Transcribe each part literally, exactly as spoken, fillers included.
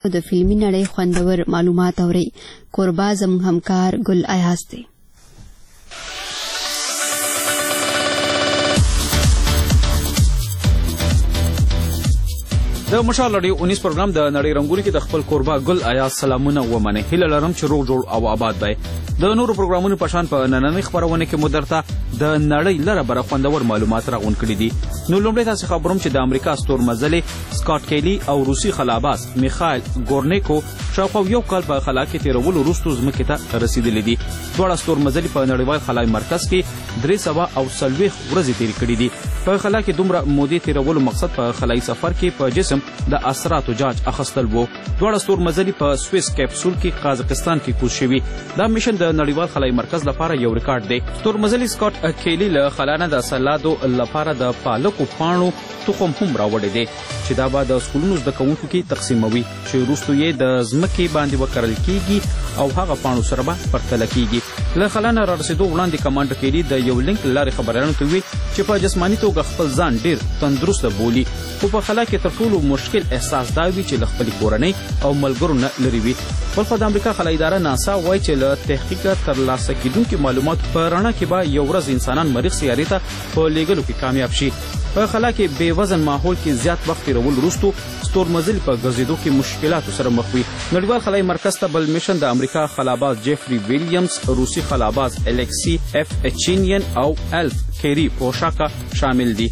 د فلمي نړۍ خوندور معلومات اورئ. کوربه زموږ همکار ګل ایاز دی. د مشال رادیو اونیس پروګرام د نړۍ رنګونو کې د خپل کوربه ګل ایاز سلامونه ومنئ. هیله لرم چې روغ جوړ او آباد وئ. د نورو پروګرامونو په شان په نننۍ خپرونه کې مو درته د نړۍ لره بره خوندور معلومات راغونډ کړي دي. نو لومړی تاسې خبروم چې د امریکا ستورمزلې سکاټ کیلي او روسي خلاباز میخایل ګورنیکو شاوخوا یو کال په خلا کې تېرولو وروستو ځمکې ته رسېدلي دي. دواړه ستورمزلې په نړیوال خلای مرکز کې درې سوه او څلوېښت ورځې تېرې کړي دي. په خلا کې دومره مودې تېرولو مقصد په خلایي سفر کې په جسم د اثراتو جاج اخیستل وو. دواړه ستورمزلې په سویس کیپسول کې قازقستان کې کوز شوي. دا میشن د نړیوال خلای مرکز لپاره یو ریکارډ دی. ستورمزلې سکاټ کیلي له خلا نه د سلادو لپاره د پالکو پاڼو تخم هم راوړی دی چې دا به د سکولونو زده کوونکو کې تقسیموي چې وروستو یې د ځمکې باندې وکرل کیږي او هغه پاڼو سره به پرتله کیږي. له خلا نه رارسېدو وړاندې کمانډر کیلي د یو لینک له لارې خبریالانو ته وویل چې په جسماني توګه خپل ځان ډېر تندرسته بولي، خو په خلا کې تر ټولو مشکل احساس دا وي چې له خپلې کورنۍ او ملګرو نه لرې وي. بلخوا د امریکا خلایي اداره ناسا وایي چې له تحقیقه ترلاسه کیدونکي معلوماتو په رڼا کې به یو ورځ انسانان مریخ سیارې ته په لیږلو کې کامیاب شي. په خلا کې بې وزن ماحول کې زیات وخت تېرول وروستو ستورمزلې په ګرځېدو کې مشکلاتو سره مخ وي. نړیوال خلایي مرکز ته بل میشن د امریکا خلاباز جیفري ویلیامز، روسي خلاباز الکسی اف اچینین او الف کیری پوشاکا شامل دي.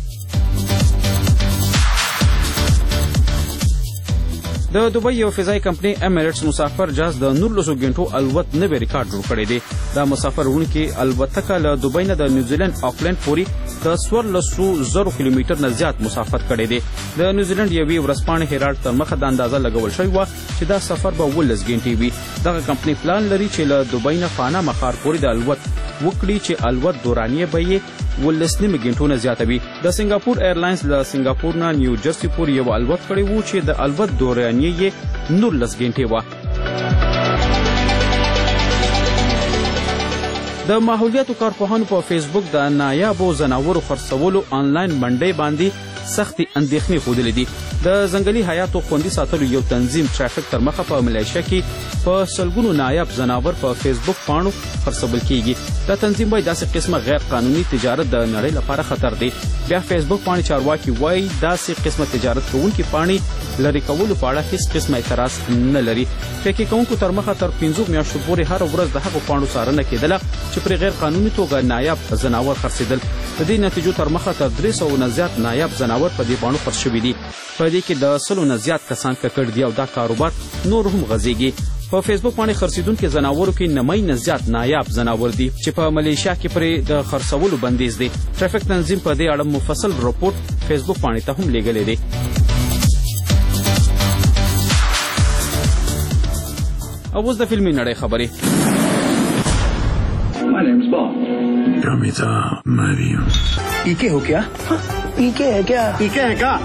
د دوبۍ یو فضایي کمپنۍ امیریټس مسافر جهاز د نولسو ګنټو الوت نوی ریکارډ جوړ کړی دی. دا مسافر وړونکې الوتکه له دوبۍ نه د نیوزیلند آکلینډ پورې د څوارلسو زرو کیلومیټر نه زیات مسافت کړی دی. د نیوزیلند یوې ورځپاڼې هیرالډ تر مخه د اندازه لګول شوې وه چې دا سفر به اوولس ګنټې وي. دغه کمپنۍ پلان لري چې له دوبۍ نه پاناما ښار پورې د الوت وکړي چې الوت دورانیه به یې اوولس نیمې ګنټو نه زیاته وي. د سنګاپور ایرلاینز له سنګاپور نه نیو جرسي پورې یو الوت کړی و چې د الوت دورانیه یې نولس ګنټې وه. د ماحولیاتو کارپوهانو په فیسبوک د نایابو ځناورو خرڅولو آنلاین منډۍ باندې سختې اندېښنې ښودلې دي. د ځنګلي حیاتو خوندي ساتلو یو تنظیم ټرافیک تر مخه په ملیشیا کې په سلګونو نایاب ځناور په فیسبوک پاڼو خرڅول کیږي. دا تنظیم وایي داسې قسمه غیر قانوني تجارت د نړۍ لپاره خطر دی. بیا فیسبوک پاڼې چارواکي وایي داسې قسمه تجارت کوونکي پاڼې لرې کولو په اړه هیڅ قسمه اعتراض نه لري. فیکې کوونکو تر مخه تر پنځو میاشتو پورې هره ورځ د هغو پاڼو څارنه کېدله چې پرې غیر قانوني توګه نایاب ځناور خرڅېدل. د دې نتیجو تر مخه تر درې سوو نه زیات نایاب ځناور په دې پاڼو خرڅ شوي دي. په دې کې د سلو نه زیات کسان ککړ دي او دا کاروبار نور هم غځېږي. په فیسبوک باندې خرڅېدونکي ځناورو کې نمی نه زیات نایاب ځناور دي چې په ملیشیا کې پرې د خرڅولو بندیز دی. ټرافیک تنظیم په دې اړه مفصل رپورټ فیسبوک باندې ته هم لیږلی دی. او اوس د فلمي نړۍ خبرې. ¿Y qué हो क्या? ¿Y qué है क्या? ¿Y qué है क्या?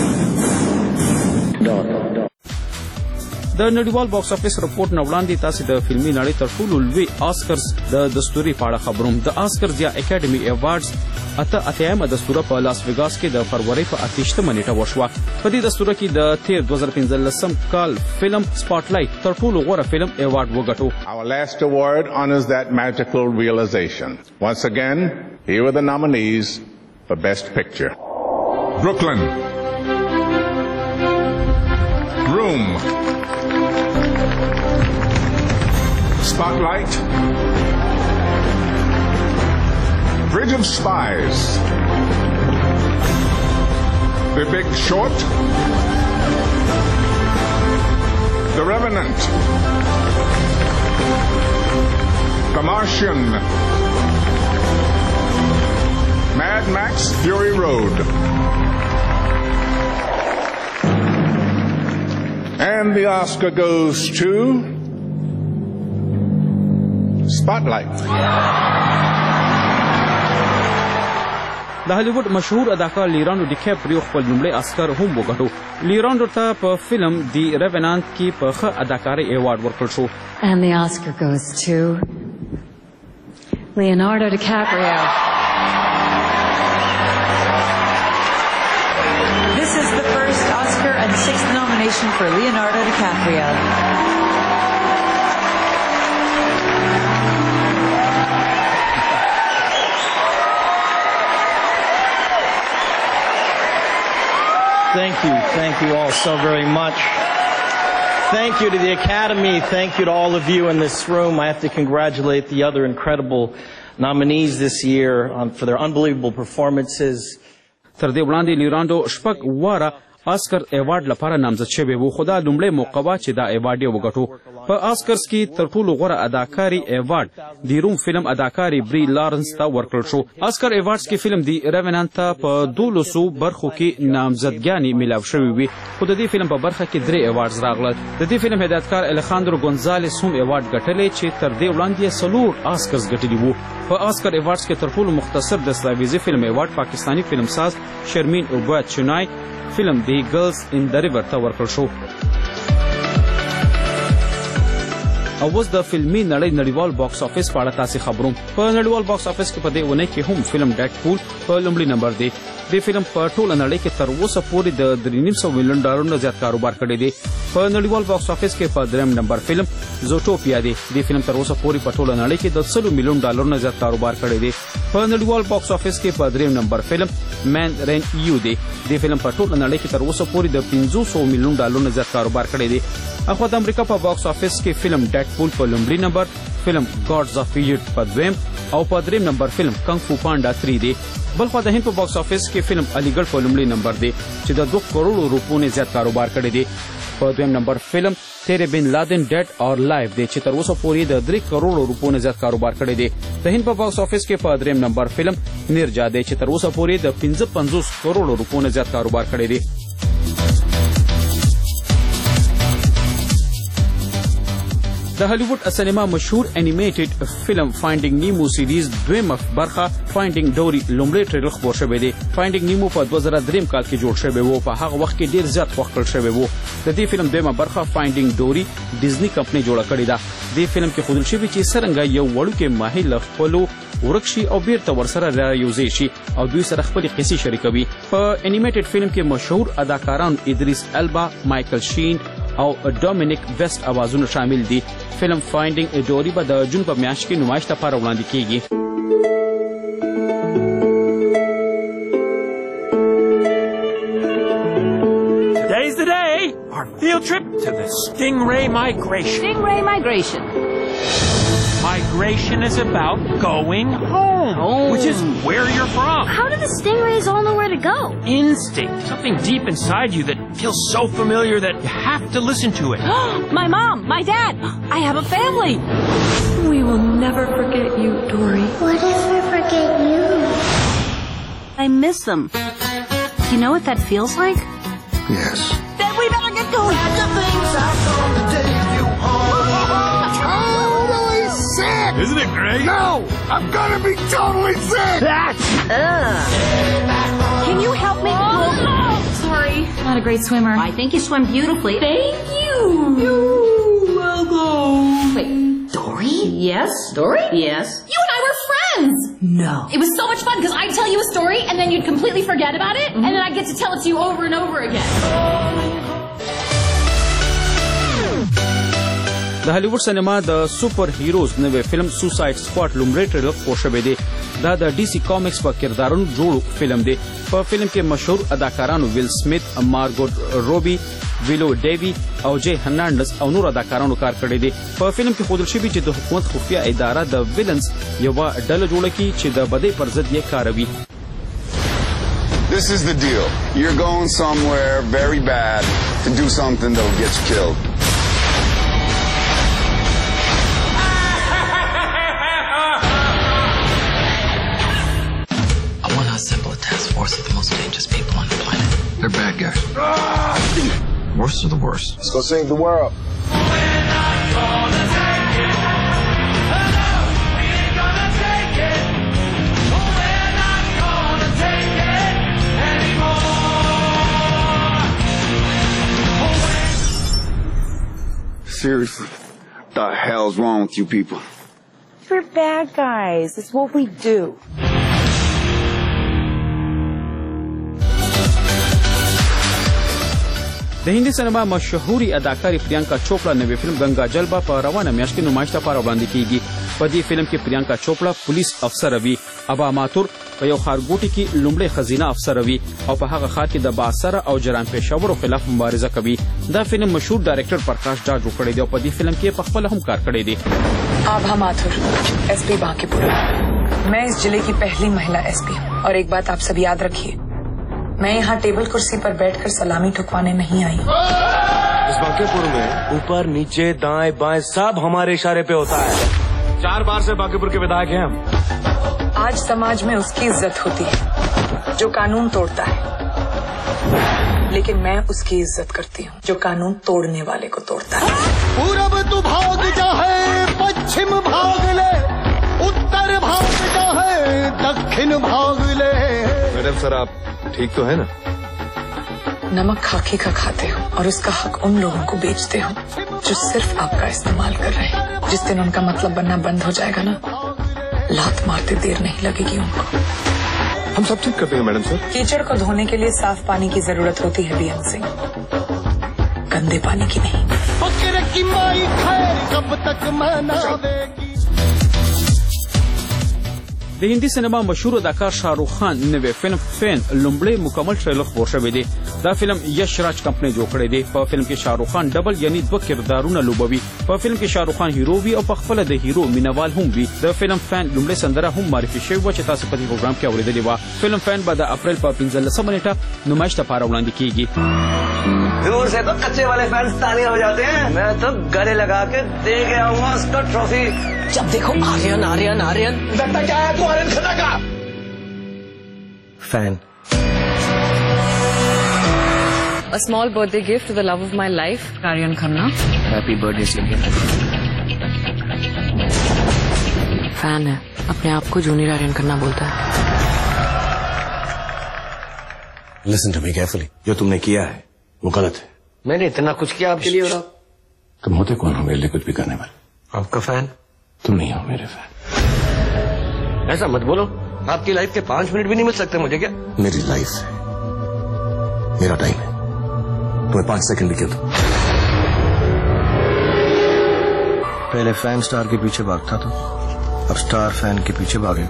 د نړیوال باکس افیس رپورټ نه وړاندې تاسې د فلمي نړۍ تر ټولو لوی آسکرز د دستوري په اړه خبروم. د آسکرز یا اکیډمي ایوارډز اته اتیایمه دستوره په لاس ویګاس کې د فروری په اتهشتمه نیټه وشوه. په دې دستوره کې د تیر دوه زره پنځلسم کال فلم سپاټ لایټ تر ټولو غوره فلم ایوارډ وګټو. Our last award honors that magical realization. Once again, here are the nominees for Best Picture. Brooklyn, Room, Spotlight, Bridge of Spies, The Big Short, The Revenant, The Martian, Mad Max Fury Road. And the Oscar goes to Spotlight. د هالیوډ مشهور اداکار لیرانډو ډیکاپریو خپل لومړی اسکر هم وګټو. لیرانډو ته په فلم دی ریونانت کې په ښه اداکارۍ ایوارډ ورکړل شو. And the Oscar goes to Leonardo DiCaprio. This is the first Oscar and sixth nomination for Leonardo DiCaprio. Thank you. Thank you all so very much. Thank you to the Academy. Thank you to all of you in this room. I have to congratulate the other incredible nominees this year um, for their unbelievable performances. تر دې وړاندې لیرانډو شپږ واره آسکر ایوارډ لپاره نامزد شوی و خو دا لومړی موقع وه چې دا ایوارډ یې وګټو. په آسکرز کې تر ټولو غوره اداکاري ایوارډ د روم فلم اداکاري بری لارنس ته ورکړل شو. آسکر ایوارډز کې فلم دی ریونانت ته په دولسو برخو کې نامزدګیانې میلاو شوې وې خو د دې فلم په برخه کې درې ایوارډز راغلل. د دې فلم هدایتکار الخاندرو ګونزالس هم ایوارډ ګټلی چې تر دې وړاندې یې څلور آسکرز ګټلي وو. په آسکر ایوارډز کې تر ټولو مختصر دستاویزي فلم ایوارډ پاکستانی فلمساز شرمین اوبوید چنای فلم دی ګرلز ان د ریور ته ورکړل شو. او اوس د فلمي نړۍ نړیوال باکس افیس په اړه تاسې خبروم. په نړیوال باکس افیس کې په دې اونۍ کې هم فلم ډیډ پول په لومړي نمبر دی. دې فلم په ټوله نړۍ کې تر اوسه پورې د درې نیم سوه میلیون ډالرو زیات کاروبار کړی دی. په نړیوال باکس افیس کې په دریم نمبر فلم زوټوپیا دی. دې فلم تر اوسه پورې په ټوله نړۍ کې د سلو میلیون ډالرو زیات کاروبار کړی دی. په نړیوال باکس افیس کې په دریم نمبر فلم مین رین یو دی. دې فلم په ټوله نړۍ کې تر اوسه پورې د پنځه سوه میلیون ډالرو زیات کاروبار کړی دی. اخوا د امریکا په باکس افیس کې فلم ډیډ پول په لومړي نمبر، فلم ګاډز اف ایجپټ په دویم او په دریم نمبر فلم کنګ فو پانډا تری دی. بلخوا د هند په باکس افیس کې فلم علیګړ په لومړي نمبر دی چې د دوه کروڑو روپو نه زیات کاروبار کړی دی. په دویم نمبر فلم تیرے بن لادن ډیډ اور لایف دی چې تر اوسه پورې د درې کروڑو روپو نه زیات کاروبار کړی دی. د هند په باکس افیس کې په دریم نمبر فلم نرجا دی چې تر اوسه پورې د پنځه پنځوس کروڑو روپو نه زیات کاروبار کړی دی. د هالیوډ سینما مشهور انیمیټډ فلم فایندینګ نیمو سیریز دویمه برخه فایندینګ ډوري لومړی ټریلر خپور شوی دی. فایندینګ نیمو په دوه زره درې کال کې جوړ شوی و. په هغه وخت کې ډیر زیات خوښ کړل شوی و. د دې فلم دویمه برخه فایندینګ ډوري ډیزنی کمپنۍ جوړه کړې ده. دې فلم کې ښودل شوي چې څرنګه یو وړوکی ماهی له خپلو ورک شي او بیرته ورسره رايوځي شي او دوی سره خپلې قصې شریکوي. په انیمیټډ فلم کې مشهور اداکاران ادریس البا، مایکل شین او ډومینیک ویسټ اوازونه شامل دي. فلم فایندینګ ډوري به د جون په میاشت کې نمایش لپاره وړاندې کیږي. Today's the day. Our field trip to the Stingray Migration. Stingray Migration. Migration is about going home, home, which is where you're from. How do the stingrays all know where to go? Instinct. Something deep inside you that feels so familiar that you have to listen to it. My mom, my dad, I have a family. We will never forget you, Dory. What if we forget you? I miss them. You know what that feels like? Yes. Then we better get going. Isn't it great? No! I'm gonna be totally sick! Can you help me? Oh, no. Sorry. Not a great swimmer. I think you swim beautifully. Thank you. You're welcome. Wait, Dory? Yes? Dory? Yes. You and I were friends! No. It was so much fun because I'd tell you a story and then you'd completely forget about it mm-hmm. and then I'd get to tell it to you over and over again. د هالیوډ سینما د سوپر هیروز نوې فلم سوساید سکواډ لومړی ټریلر خپور شوی دی. دا د ډي سي کامکس په کردارونو جوړ فلم دی. په فلم کې مشهور اداکارانو ویل سمیت، مارګوټ روبي، ویلو ډیوي او جے هرنانډز او نور اداکارانو کار کړی دی. په فلم کې ښودل شوي چې د حکومت خفیه اداره د ویلنز یوه ډله جوړه کړي چې د بدۍ پر ضد یې کاروي. This is the deal. You're going somewhere very bad to do something that'll get you killed. Assemble a task force of the most dangerous people on the planet. They're bad guys. Worst of the worst. Let's go save the world. Seriously, what the hell's wrong with you people? We're bad guys. It's what we do. د هندي سینما مشهوري اداکارې پریانکا چوپړا نوې فلم گنگا جل په روانه میاشت کې نمایش لپاره وړاندې کیږي. په دې فلم کې پریانکا چوپړا پولیس افسر وي، ابا ماتور په یو ښارګوټي کې لومړی خزینه افسر وي او په هغه ښار کې د بااثره او جرم پیښورو خلاف مبارزه کوي. دا فلم مشهور ډایرکټر پرکاش جا جوړ کړی دی او په دې فلم کې په خپل هم کار کړی دی. Abha Mathur, SP Bankipur. मैं इस जिले की पहली महिला एसपी हूँ और एक बात आप सब याद रखिए, मैं यहाँ टेबल कुर्सी पर बैठकर सलामी ठुकवाने नहीं आई। इस बांकीपुर में ऊपर नीचे दाएं बाएं सब हमारे इशारे पे होता है। चार बार से बांकीपुर के विधायक हैं हम। आज समाज में उसकी इज्जत होती है जो कानून तोड़ता है, लेकिन मैं उसकी इज्जत करती हूँ जो कानून तोड़ने वाले को तोड़ता है। पूरब तू भाग जाए, पश्चिम भाग ले, उत्तर भाग जाए, दक्षिण भाग ले। मैडम सर आप ठीक तो है ना? नमक खाकी का खाते हो और उसका हक उन लोगों को बेचते हो जो सिर्फ आपका इस्तेमाल कर रहे हैं। जिस दिन उनका मतलब बनना बंद हो जाएगा ना, लात मारते देर नहीं लगेगी उनको। हम सब ठीक करते हैं मैडम सर। कीचड़ को धोने के लिए साफ पानी की जरूरत होती है बीएम सिंह, गंदे पानी की नहीं। फकीर की माई खैर कब तक मनावेगी। د هندي سینما مشهور اداکار شاهرخ خان نوې فلم فین لومړی مکمل ټریلر خپور شوی دی. دا فلم یش راج کمپنۍ جوړ کړی دی. په فلم کې شاهرخ خان ډبل یعنی دوه کردارونه لوبوي. په فلم کې شاهرخ خان هیرو وي او په خپل د هیرو مینوال هم وي. د فلم فین لومړی سندره هم معرفي شوې و چې تاسو په دې پروګرام کې اورېدلې و. فلم فین به د اپریل په پنځلسمه نیټه نمایش لپاره وړاندې کیږي. दूर से तो कच्चे वाले फैंस ताली हो जाते हैं, मैं तो गले लगा के दे के आऊंगा उसको ट्रॉफी। जब देखो आर्यन आर्यन आर्यन, लगता क्या है तू आर्यन खन्ना का fan. A small birthday gift to the love of my life, Aryan Khanna. Happy birthday Sylvia. Fan है, अपने आप को जूनियर आर्यन खन्ना बोलता है। Listen to me carefully. जो तुमने किया है वो गलत है। मैंने इतना कुछ किया आपके लिए और आप तुम होते कौन हो मेरे लिए कुछ भी करने वाले? आपका फैन। तुम नहीं हो मेरे फैन। ऐसा मत बोलो, आपकी लाइफ के पांच मिनट भी नहीं मिल सकते मुझे क्या? मेरी लाइफ है, मेरा टाइम है, तुम्हें पांच सेकंड भी क्यों दो? पहले फैन स्टार के पीछे भागता था, अब स्टार फैन के पीछे भागे।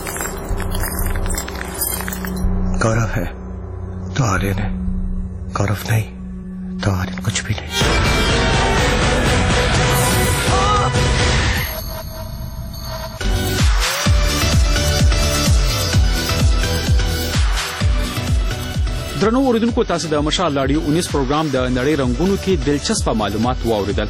गौरव है तो आर्यन है, गौरव नहीं तो आर्यन कुछ भी नहीं। درنو اوریدونکو، تاسو د مشال لاډیو انیس پروګرام د نړۍ رنگونو کې دلچسپ معلومات واوریدل.